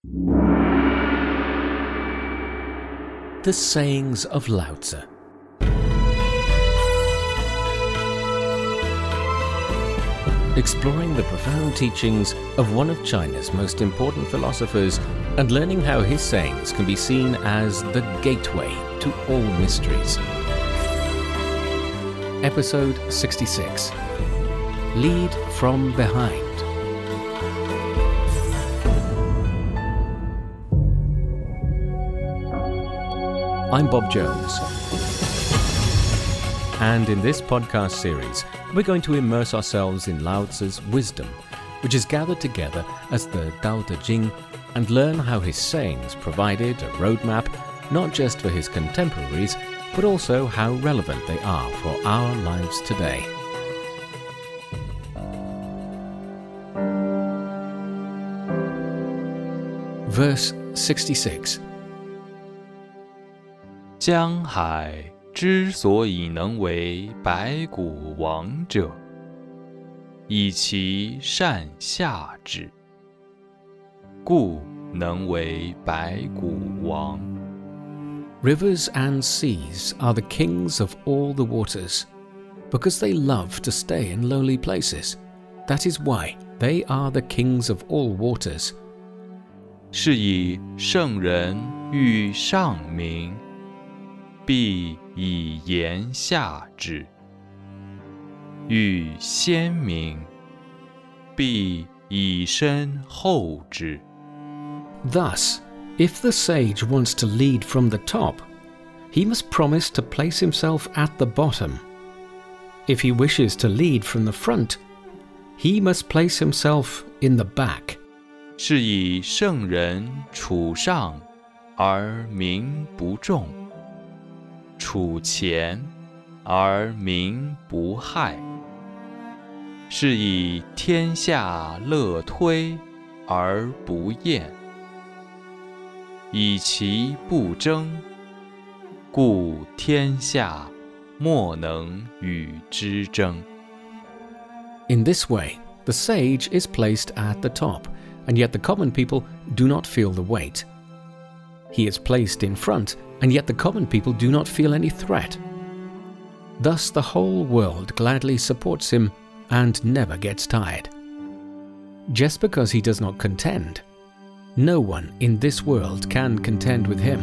The Sayings of Lao Tzu. Exploring the profound teachings of one of China's most important philosophers and learning how his sayings can be seen as the gateway to all mysteries. Episode 66. Lead from Behind. I'm Bob Jones. And in this podcast series, we're going to immerse ourselves in Lao Tzu's wisdom, which is gathered together as the Tao Te Ching, and learn how his sayings provided a roadmap not just for his contemporaries, but also how relevant they are for our lives today. Verse 66. 江海之所以能为百谷王者，以其善下之，故能为百谷王。 Rivers and seas are the kings of all the waters, because they love to stay in lowly places. That is why they are the kings of all waters. 是以圣人欲上明，必以言下之；欲先明，必以身后之。 Thus, if the sage wants to lead from the top, he must promise to place himself at the bottom. If he wishes to lead from the front, he must place himself in the back. 是以圣人处上而民不重，处前而民不害。是以天下乐推而不厌，以其不争，故天下莫能与之争。 In this way, the sage is placed at the top, and yet the common people do not feel the weight. He is placed in front, and yet the common people do not feel any threat. Thus the whole world gladly supports him and never gets tired. Just because he does not contend, no one in this world can contend with him.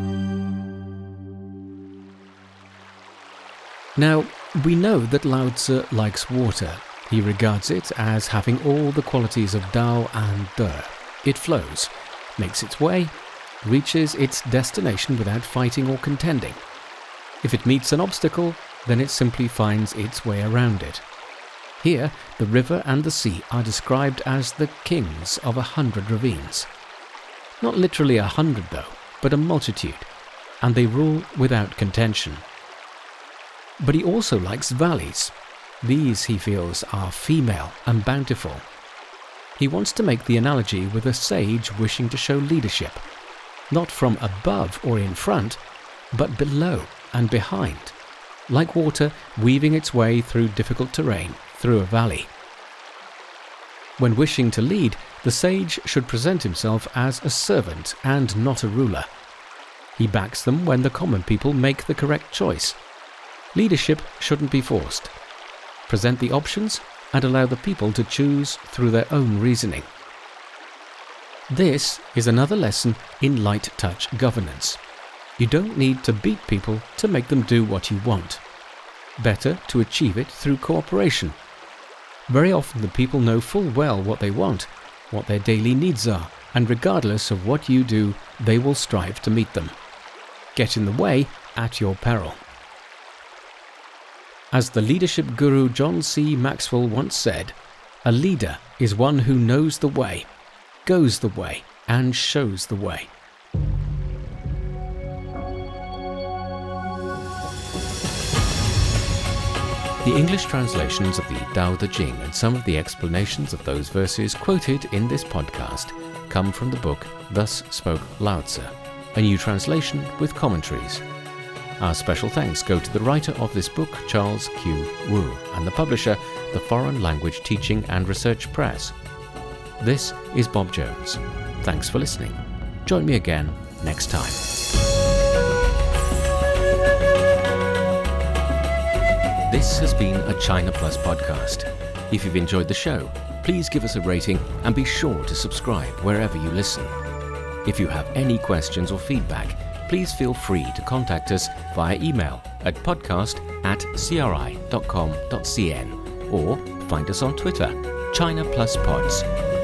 Now, we know that Lao Tzu likes water. He regards it as having all the qualities of Tao and De. It flows, makes its way, reaches its destination without fighting or contending. If it meets an obstacle, then it simply finds its way around it. Here, the river and the sea are described as the kings of 100 ravines. Not literally 100 though, but a multitude, and they rule without contention. But he also likes valleys. These, he feels, are female and bountiful. He wants to make the analogy with a sage wishing to show leadership, not from above or in front, but below and behind, like water weaving its way through difficult terrain through a valley. When wishing to lead, the sage should present himself as a servant and not a ruler. He backs them when the common people make the correct choice. Leadership shouldn't be forced. Present the options and allow the people to choose through their own reasoning. This is another lesson in light touch governance. You don't need to beat people to make them do what you want. Better to achieve it through cooperation. Very often the people know full well what they want, what their daily needs are, and regardless of what you do, they will strive to meet them. Get in the way at your peril. As the leadership guru John C. Maxwell once said, a leader is one who knows the way, goes the way, and shows the way. The English translations of the Tao Te Ching and some of the explanations of those verses quoted in this podcast come from the book Thus Spoke Lao Tzu, a new translation with commentaries. Our special thanks go to the writer of this book, Charles Q. Wu, and the publisher, the Foreign Language Teaching and Research Press. This is Bob Jones. Thanks for listening. Join me again next time. This has been a China Plus podcast. If you've enjoyed the show, please give us a rating and be sure to subscribe wherever you listen. If you have any questions or feedback, please feel free to contact us via email at podcast@cri.com.cn or find us on Twitter, China Plus Pods.